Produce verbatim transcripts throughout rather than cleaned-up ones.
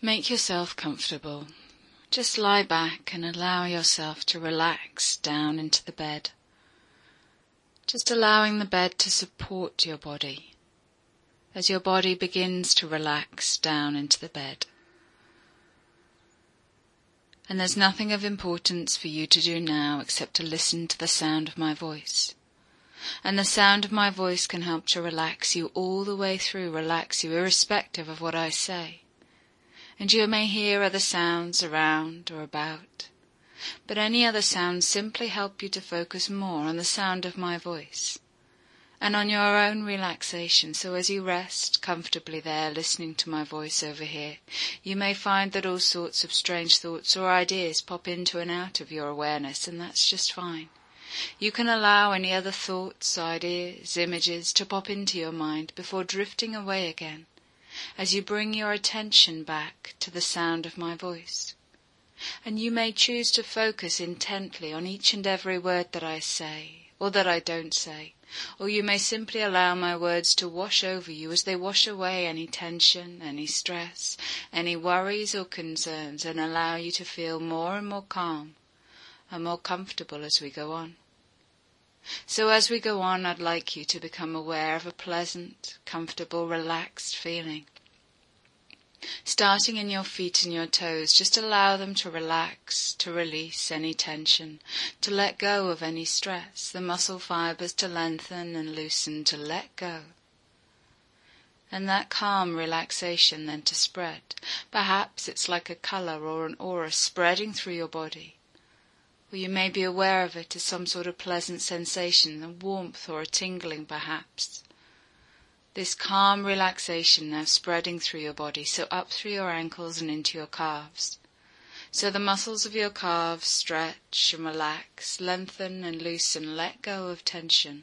Make yourself comfortable. Just lie back and allow yourself to relax down into the bed. Just allowing the bed to support your body as your body begins to relax down into the bed. And there's nothing of importance for you to do now except to listen to the sound of my voice. And the sound of my voice can help to relax you all the way through, relax you irrespective of what I say. And you may hear other sounds around or about, but any other sounds simply help you to focus more on the sound of my voice and on your own relaxation. So as you rest comfortably there listening to my voice over here, you may find that all sorts of strange thoughts or ideas pop into and out of your awareness, and that's just fine. You can allow any other thoughts, ideas, images to pop into your mind before drifting away again, as you bring your attention back to the sound of my voice. And you may choose to focus intently on each and every word that I say, or that I don't say, or you may simply allow my words to wash over you as they wash away any tension, any stress, any worries or concerns, and allow you to feel more and more calm and more comfortable as we go on. So as we go on, I'd like you to become aware of a pleasant, comfortable, relaxed feeling. Starting in your feet and your toes, just allow them to relax, to release any tension, to let go of any stress, the muscle fibers to lengthen and loosen, to let go. And that calm relaxation then to spread. Perhaps it's like a colour or an aura spreading through your body. Or you may be aware of it as some sort of pleasant sensation, a warmth or a tingling perhaps. This calm relaxation now spreading through your body, so up through your ankles and into your calves. So the muscles of your calves stretch and relax, lengthen and loosen, let go of tension.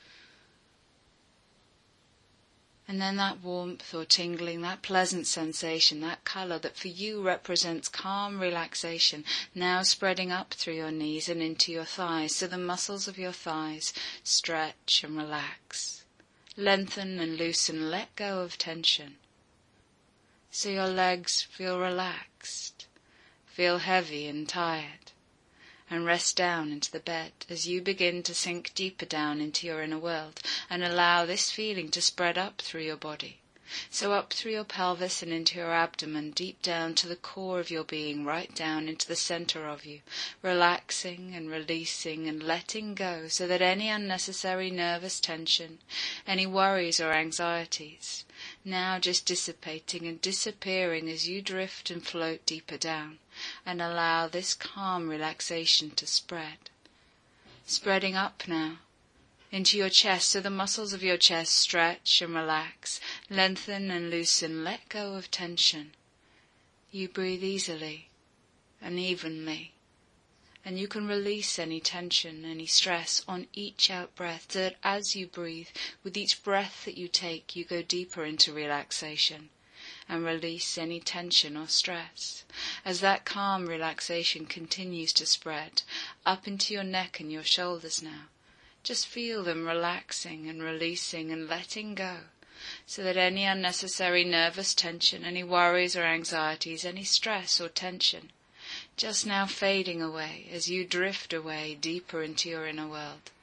And then that warmth or tingling, that pleasant sensation, that colour that for you represents calm relaxation, now spreading up through your knees and into your thighs, so the muscles of your thighs stretch and relax, lengthen and loosen, let go of tension. So your legs feel relaxed, feel heavy and tired, and rest down into the bed as you begin to sink deeper down into your inner world and allow this feeling to spread up through your body. So up through your pelvis and into your abdomen, deep down to the core of your being, right down into the center of you, relaxing and releasing and letting go so that any unnecessary nervous tension, any worries or anxieties, now just dissipating and disappearing as you drift and float deeper down. And allow this calm relaxation to spread. Spreading up now into your chest, so the muscles of your chest stretch and relax, lengthen and loosen, let go of tension. You breathe easily and evenly, and you can release any tension, any stress on each out-breath, so that as you breathe, with each breath that you take, you go deeper into relaxation and release any tension or stress. As that calm relaxation continues to spread up into your neck and your shoulders now, just feel them relaxing and releasing and letting go, so that any unnecessary nervous tension, any worries or anxieties, any stress or tension, just now fading away as you drift away deeper into your inner world.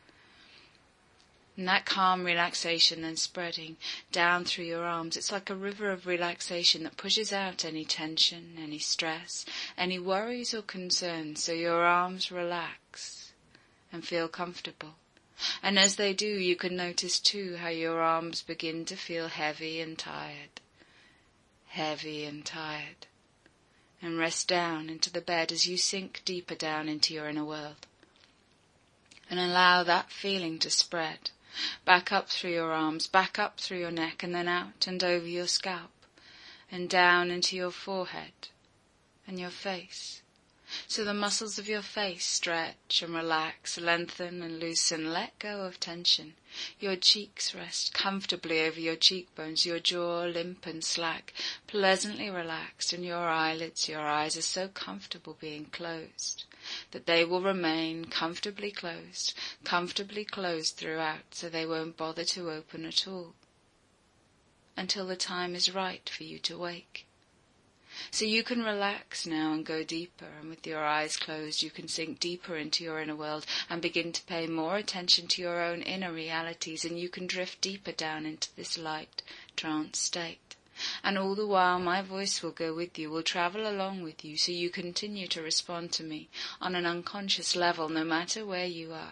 And that calm relaxation then spreading down through your arms. It's like a river of relaxation that pushes out any tension, any stress, any worries or concerns, so your arms relax and feel comfortable. And as they do, you can notice too how your arms begin to feel heavy and tired, heavy and tired, and rest down into the bed as you sink deeper down into your inner world. And allow that feeling to spread. Back up through your arms, back up through your neck, and then out and over your scalp, and down into your forehead and your face. So the muscles of your face stretch and relax, lengthen and loosen, let go of tension. Your cheeks rest comfortably over your cheekbones, your jaw limp and slack, pleasantly relaxed, and your eyelids, your eyes are so comfortable being closed that they will remain comfortably closed, comfortably closed throughout, so they won't bother to open at all, until the time is right for you to wake. So you can relax now and go deeper, and with your eyes closed you can sink deeper into your inner world and begin to pay more attention to your own inner realities, and you can drift deeper down into this light trance state. And all the while my voice will go with you, will travel along with you, so you continue to respond to me on an unconscious level no matter where you are.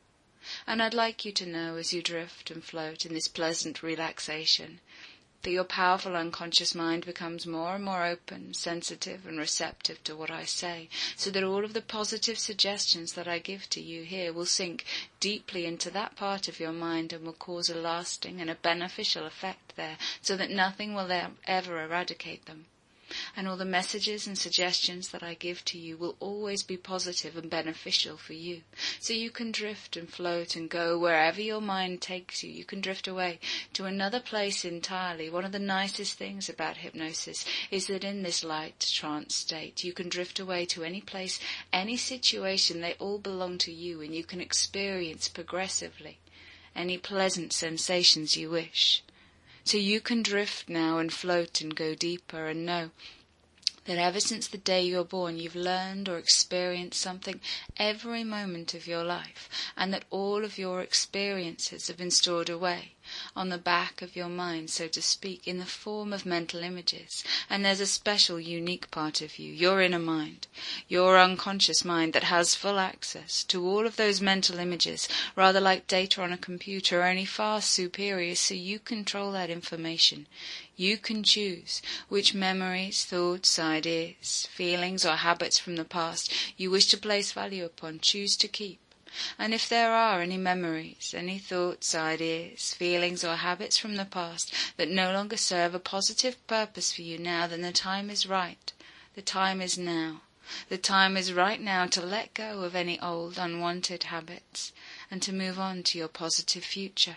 And I'd like you to know, as you drift and float in this pleasant relaxation, that your powerful unconscious mind becomes more and more open, sensitive and receptive to what I say, so that all of the positive suggestions that I give to you here will sink deeply into that part of your mind and will cause a lasting and a beneficial effect there, so that nothing will ever eradicate them. And all the messages and suggestions that I give to you will always be positive and beneficial for you. So you can drift and float and go wherever your mind takes you. You can drift away to another place entirely. One of the nicest things about hypnosis is that in this light trance state, you can drift away to any place, any situation. They all belong to you, and you can experience progressively any pleasant sensations you wish. So you can drift now and float and go deeper, and know that ever since the day you're born you've learned or experienced something every moment of your life, and that all of your experiences have been stored away on the back of your mind, so to speak, in the form of mental images. And there's a special, unique part of you, your inner mind, your unconscious mind, that has full access to all of those mental images, rather like data on a computer, only far superior, so you control that information. You can choose which memories, thoughts, ideas, feelings or habits from the past you wish to place value upon, choose to keep. And if there are any memories, any thoughts, ideas, feelings or habits from the past that no longer serve a positive purpose for you now, then the time is right. The time is now. The time is right now to let go of any old, unwanted habits and to move on to your positive future.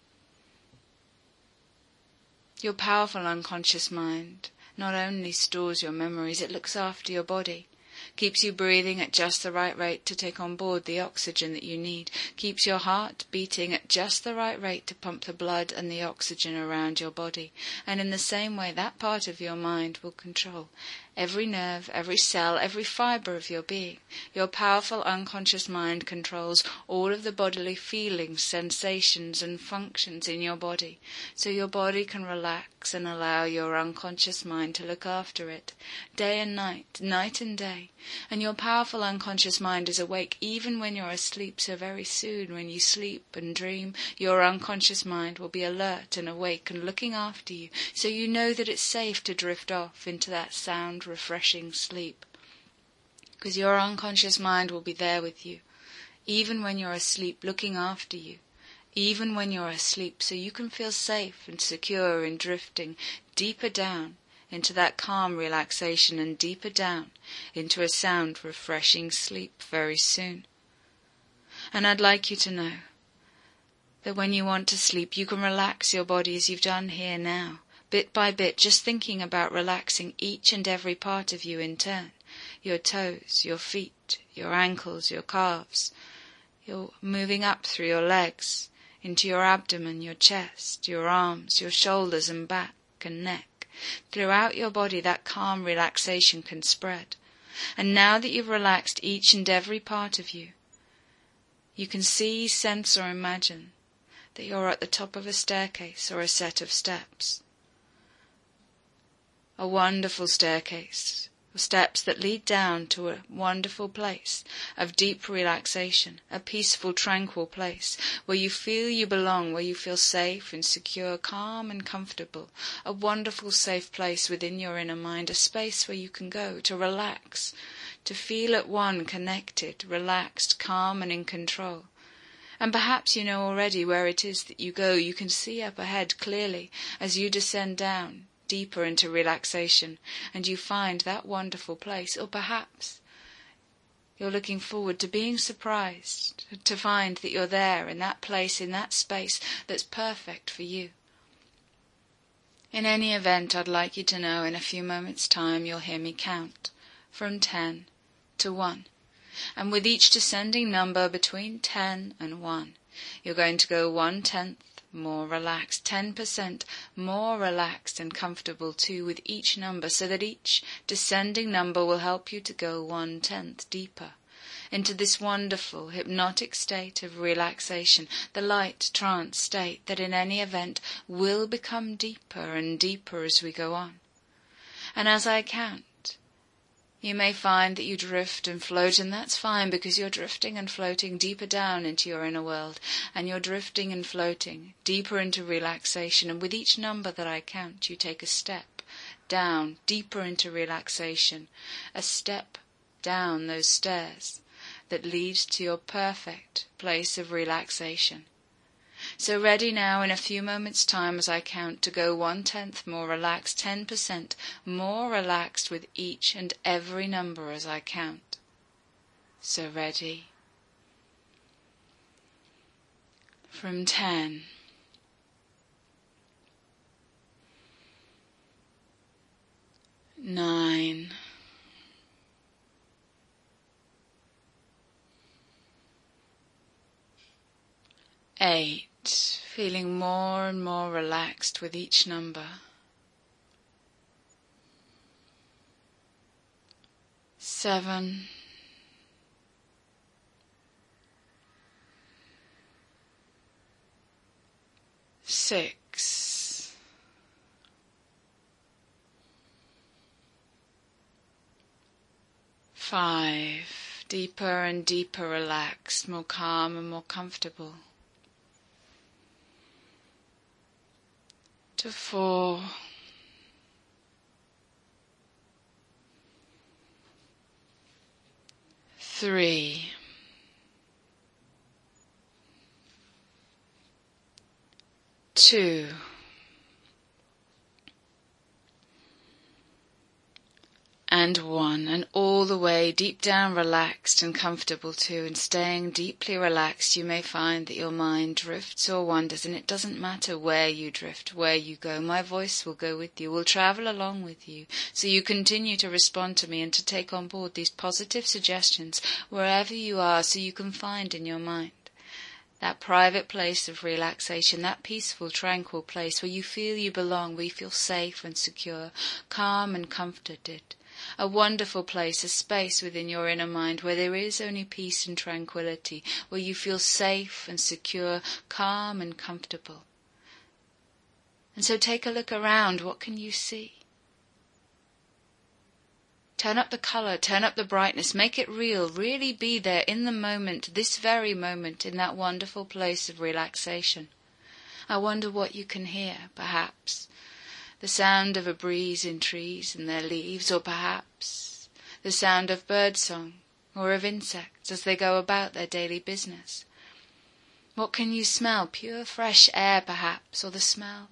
Your powerful unconscious mind not only stores your memories, it looks after your body, keeps you breathing at just the right rate to take on board the oxygen that you need, keeps your heart beating at just the right rate to pump the blood and the oxygen around your body. And in the same way, that part of your mind will control every nerve, every cell, every fibre of your being. Your powerful unconscious mind controls all of the bodily feelings, sensations and functions in your body, so your body can relax and allow your unconscious mind to look after it, day and night, night and day. And your powerful unconscious mind is awake even when you're asleep, so very soon when you sleep and dream, your unconscious mind will be alert and awake and looking after you, so you know that it's safe to drift off into that sound refreshing sleep, because your unconscious mind will be there with you even when you're asleep, looking after you even when you're asleep, so you can feel safe and secure in drifting deeper down into that calm relaxation and deeper down into a sound refreshing sleep very soon. And I'd like you to know that when you want to sleep, you can relax your body as you've done here now, bit by bit, just thinking about relaxing each and every part of you in turn. Your toes, your feet, your ankles, your calves. You're moving up through your legs, into your abdomen, your chest, your arms, your shoulders and back and neck. Throughout your body that calm relaxation can spread. And now that you've relaxed each and every part of you, you can see, sense or imagine that you're at the top of a staircase or a set of steps. A wonderful staircase, steps that lead down to a wonderful place of deep relaxation, a peaceful, tranquil place where you feel you belong, where you feel safe and secure, calm and comfortable, a wonderful, safe place within your inner mind, a space where you can go to relax, to feel at one, connected, relaxed, calm and in control. And perhaps you know already where it is that you go. You can see up ahead clearly as you descend down deeper into relaxation, and you find that wonderful place. Or perhaps you're looking forward to being surprised to find that you're there in that place, in that space that's perfect for you. In any event, I'd like you to know in a few moments' time you'll hear me count from ten to one. And with each descending number between ten and one, you're going to go one-tenth, more relaxed, ten percent more relaxed and comfortable too with each number, so that each descending number will help you to go one-tenth deeper into this wonderful hypnotic state of relaxation, the light trance state that in any event will become deeper and deeper as we go on. And as I count, you may find that you drift and float, and that's fine, because you're drifting and floating deeper down into your inner world, and you're drifting and floating deeper into relaxation, and with each number that I count, you take a step down, deeper into relaxation, a step down those stairs that leads to your perfect place of relaxation. So ready now in a few moments' time as I count to go one-tenth more relaxed, ten percent more relaxed with each and every number as I count. So ready. From ten. Nine. Eight, feeling more and more relaxed with each number. Seven. Six. Five, deeper and deeper relaxed, more calm and more comfortable. To four, three, two, and one, and all the way deep down relaxed and comfortable too, and staying deeply relaxed, you may find that your mind drifts or wanders, and it doesn't matter where you drift, where you go. My voice will go with you, will travel along with you, so you continue to respond to me and to take on board these positive suggestions wherever you are, so you can find in your mind that private place of relaxation, that peaceful, tranquil place where you feel you belong, where you feel safe and secure, calm and comforted. A wonderful place, a space within your inner mind where there is only peace and tranquility, where you feel safe and secure, calm and comfortable. And so take a look around. What can you see? Turn up the color, turn up the brightness, make it real, really be there in the moment, this very moment, in that wonderful place of relaxation. I wonder what you can hear, perhaps. The sound of a breeze in trees and their leaves, or perhaps the sound of birdsong or of insects as they go about their daily business. What can you smell? Pure fresh air, perhaps, or the smell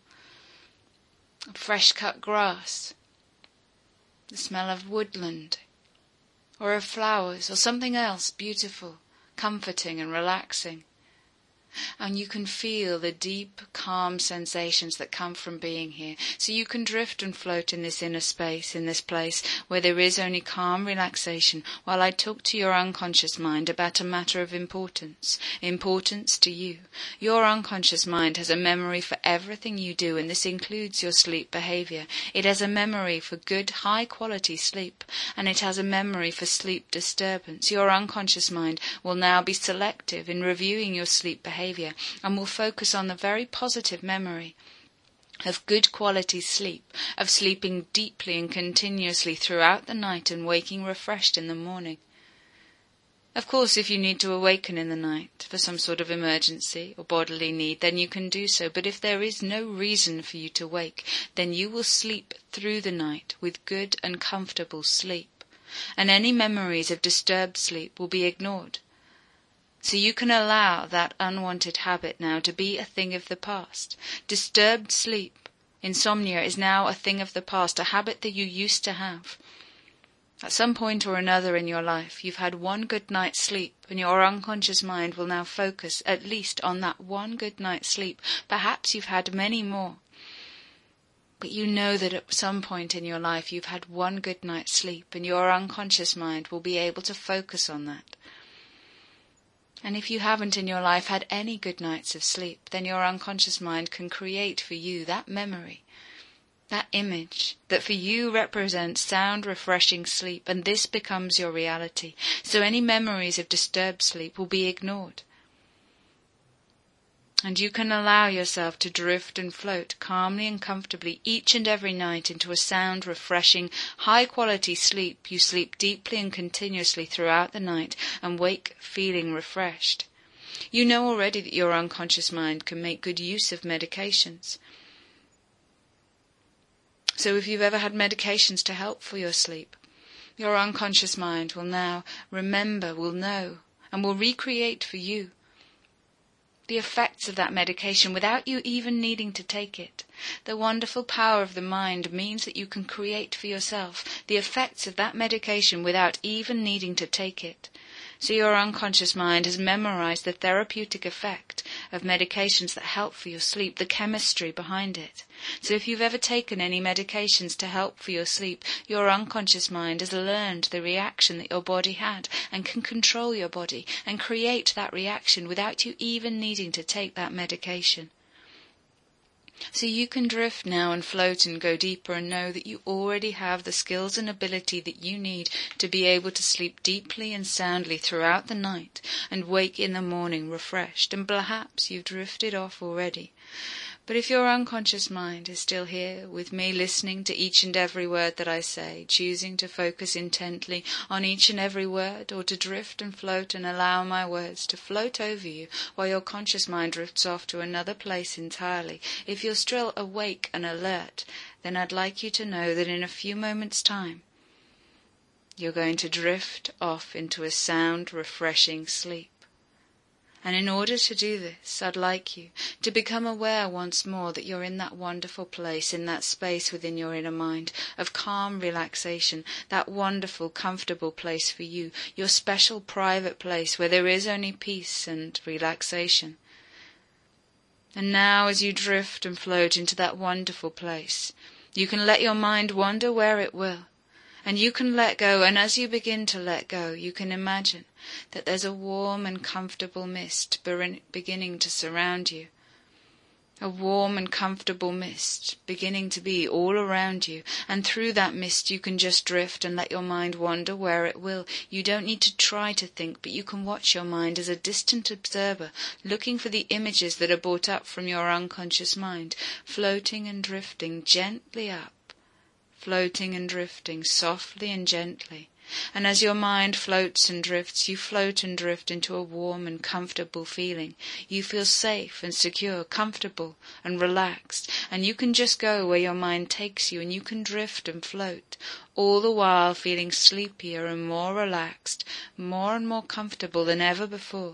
of fresh-cut grass, the smell of woodland, or of flowers, or something else beautiful, comforting and relaxing. And you can feel the deep, calm sensations that come from being here. So you can drift and float in this inner space, in this place where there is only calm relaxation, while I talk to your unconscious mind about a matter of importance, importance to you. Your unconscious mind has a memory for everything you do, and this includes your sleep behavior. It has a memory for good, high-quality sleep, and it has a memory for sleep disturbance. Your unconscious mind will now be selective in reviewing your sleep behavior. Behavior, and will focus on the very positive memory of good quality sleep, of sleeping deeply and continuously throughout the night and waking refreshed in the morning. Of course, if you need to awaken in the night for some sort of emergency or bodily need, then you can do so, but if there is no reason for you to wake, then you will sleep through the night with good and comfortable sleep, and any memories of disturbed sleep will be ignored. So you can allow that unwanted habit now to be a thing of the past. Disturbed sleep, insomnia, is now a thing of the past, a habit that you used to have. At some point or another in your life, you've had one good night's sleep, and your unconscious mind will now focus at least on that one good night's sleep. Perhaps you've had many more. But you know that at some point in your life you've had one good night's sleep, and your unconscious mind will be able to focus on that. And if you haven't in your life had any good nights of sleep, then your unconscious mind can create for you that memory, that image that for you represents sound, refreshing sleep, and this becomes your reality. So any memories of disturbed sleep will be ignored. And you can allow yourself to drift and float calmly and comfortably each and every night into a sound, refreshing, high-quality sleep. You sleep deeply and continuously throughout the night and wake feeling refreshed. You know already that your unconscious mind can make good use of medications. So if you've ever had medications to help for your sleep, your unconscious mind will now remember, will know, and will recreate for you the effects of that medication without you even needing to take it. The wonderful power of the mind means that you can create for yourself the effects of that medication without even needing to take it. So your unconscious mind has memorized the therapeutic effect of medications that help for your sleep, the chemistry behind it. So if you've ever taken any medications to help for your sleep, your unconscious mind has learned the reaction that your body had and can control your body and create that reaction without you even needing to take that medication. So you can drift now and float and go deeper and know that you already have the skills and ability that you need to be able to sleep deeply and soundly throughout the night and wake in the morning refreshed, and perhaps you've drifted off already. But if your unconscious mind is still here with me, listening to each and every word that I say, choosing to focus intently on each and every word, or to drift and float and allow my words to float over you while your conscious mind drifts off to another place entirely, if you're still awake and alert, then I'd like you to know that in a few moments' time, you're going to drift off into a sound, refreshing sleep. And in order to do this, I'd like you to become aware once more that you're in that wonderful place, in that space within your inner mind of calm relaxation, that wonderful, comfortable place for you, your special private place where there is only peace and relaxation. And now as you drift and float into that wonderful place, you can let your mind wander where it will. And you can let go, and as you begin to let go, you can imagine that there's a warm and comfortable mist beginning to surround you. A warm and comfortable mist beginning to be all around you, and through that mist you can just drift and let your mind wander where it will. You don't need to try to think, but you can watch your mind as a distant observer, looking for the images that are brought up from your unconscious mind, floating and drifting gently up. Floating and drifting softly and gently. And as your mind floats and drifts, you float and drift into a warm and comfortable feeling. You feel safe and secure, comfortable and relaxed, and you can just go where your mind takes you, and you can drift and float, all the while feeling sleepier and more relaxed, more and more comfortable than ever before.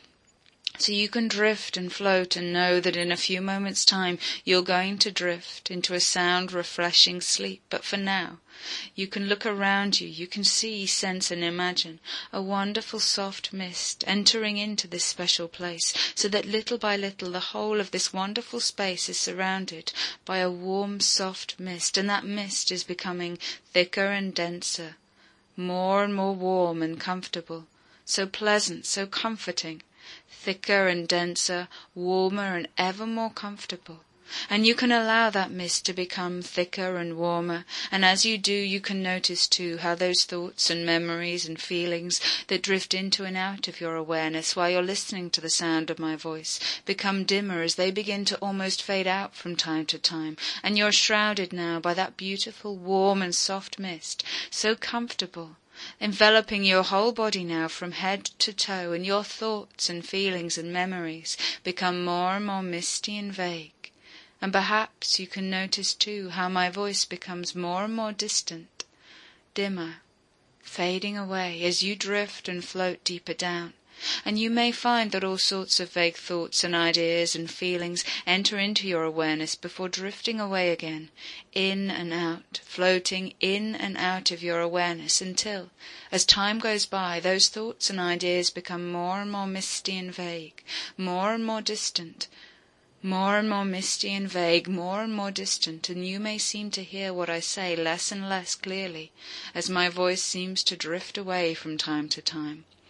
So you can drift and float and know that in a few moments' time you're going to drift into a sound, refreshing sleep. But for now, you can look around you, you can see, sense and imagine a wonderful soft mist entering into this special place, so that little by little the whole of this wonderful space is surrounded by a warm, soft mist, and that mist is becoming thicker and denser, more and more warm and comfortable, so pleasant, so comforting. Thicker and denser, warmer and ever more comfortable. And you can allow that mist to become thicker and warmer, and as you do you can notice too how those thoughts and memories and feelings that drift into and out of your awareness while you're listening to the sound of my voice become dimmer as they begin to almost fade out from time to time, and you're shrouded now by that beautiful warm and soft mist, so comfortable, enveloping your whole body now from head to toe, and your thoughts and feelings and memories become more and more misty and vague. And perhaps you can notice too how my voice becomes more and more distant, dimmer, fading away as you drift and float deeper down. And you may find that all sorts of vague thoughts and ideas and feelings enter into your awareness before drifting away again, in and out, floating in and out of your awareness until, as time goes by, those thoughts and ideas become more and more misty and vague, more and more distant, more and more misty and vague, more and more distant, and you may seem to hear what I say less and less clearly, as my voice seems to drift away from time to time.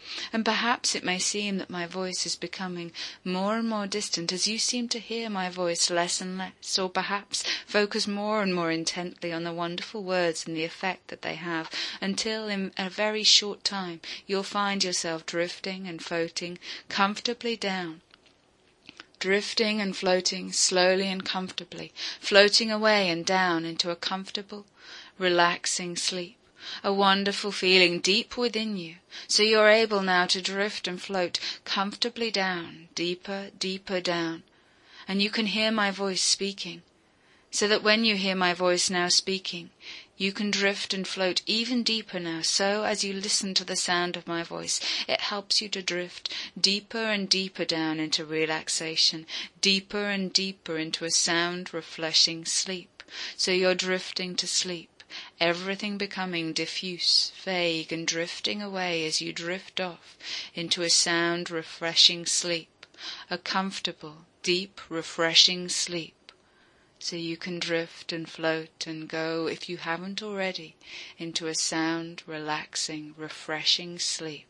And perhaps it may seem that my voice is becoming more and more distant as you seem to hear my voice less and less, or perhaps focus more and more intently on the wonderful words and the effect that they have, until in a very short time you'll find yourself drifting and floating comfortably down. Drifting and floating slowly and comfortably, floating away and down into a comfortable, relaxing sleep. A wonderful feeling deep within you, so you're able now to drift and float comfortably down, deeper, deeper down. And you can hear my voice speaking, so that when you hear my voice now speaking, you can drift and float even deeper now. So as you listen to the sound of my voice, it helps you to drift deeper and deeper down into relaxation, deeper and deeper into a sound, refreshing sleep. So you're drifting to sleep. Everything becoming diffuse, vague, and drifting away as you drift off into a sound, refreshing sleep, a comfortable, deep, refreshing sleep. So you can drift and float and go, if you haven't already, into a sound, relaxing, refreshing sleep.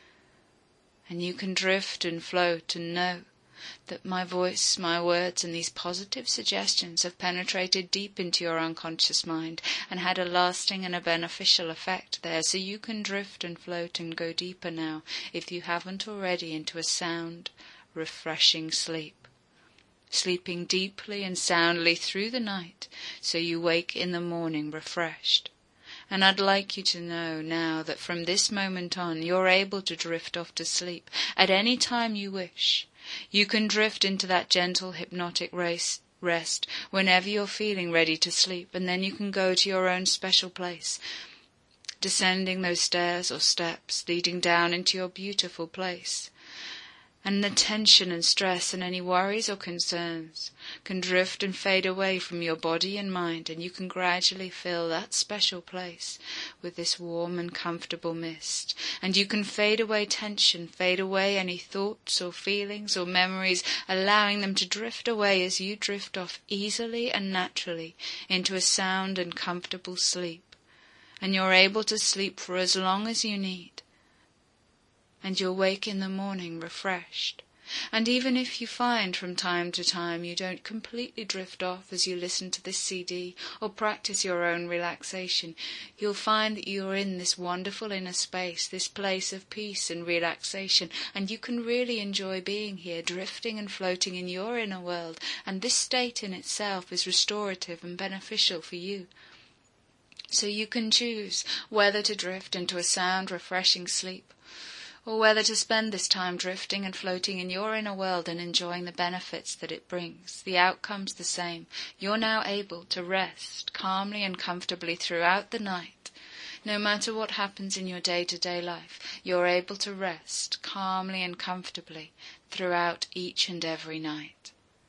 And you can drift and float and know that my voice, my words, and these positive suggestions have penetrated deep into your unconscious mind and had a lasting and a beneficial effect there. So you can drift and float and go deeper now, if you haven't already, into a sound, refreshing sleep. Sleeping deeply and soundly through the night, so you wake in the morning refreshed. And I'd like you to know now that from this moment on, you're able to drift off to sleep at any time you wish. You can drift into that gentle hypnotic race, rest whenever you're feeling ready to sleep, and then you can go to your own special place, descending those stairs or steps, leading down into your beautiful place. And the tension and stress and any worries or concerns can drift and fade away from your body and mind, and you can gradually fill that special place with this warm and comfortable mist. And you can fade away tension, fade away any thoughts or feelings or memories, allowing them to drift away as you drift off easily and naturally into a sound and comfortable sleep. And you're able to sleep for as long as you need. And you'll wake in the morning refreshed. And even if you find from time to time you don't completely drift off as you listen to this C D or practice your own relaxation, you'll find that you're in this wonderful inner space, this place of peace and relaxation, and you can really enjoy being here, drifting and floating in your inner world, and this state in itself is restorative and beneficial for you. So you can choose whether to drift into a sound, refreshing sleep, or whether to spend this time drifting and floating in your inner world and enjoying the benefits that it brings. The outcome's the same. You're now able to rest calmly and comfortably throughout the night. No matter what happens in your day-to-day life, you're able to rest calmly and comfortably throughout each and every night.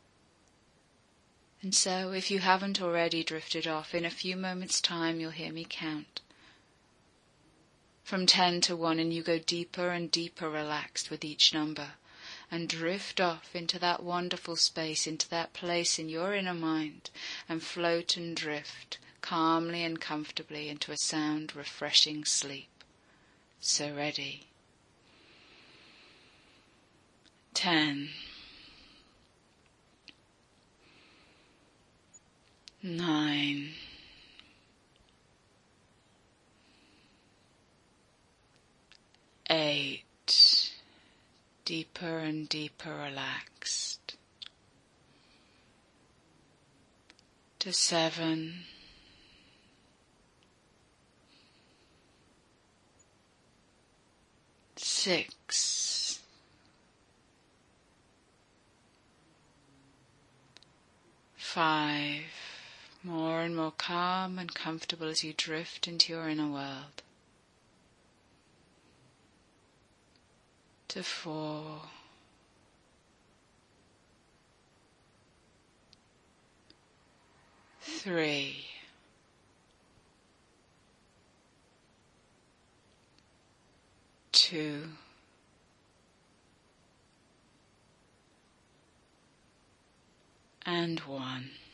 And so, if you haven't already drifted off, in a few moments' time you'll hear me count from ten to one, and you go deeper and deeper relaxed with each number, and drift off into that wonderful space, into that place in your inner mind, and float and drift calmly and comfortably into a sound, refreshing sleep. So ready. Ten. Nine. Eight, deeper and deeper relaxed, to seven, six, five, more and more calm and comfortable as you drift into your inner world. To four, three, two, and one.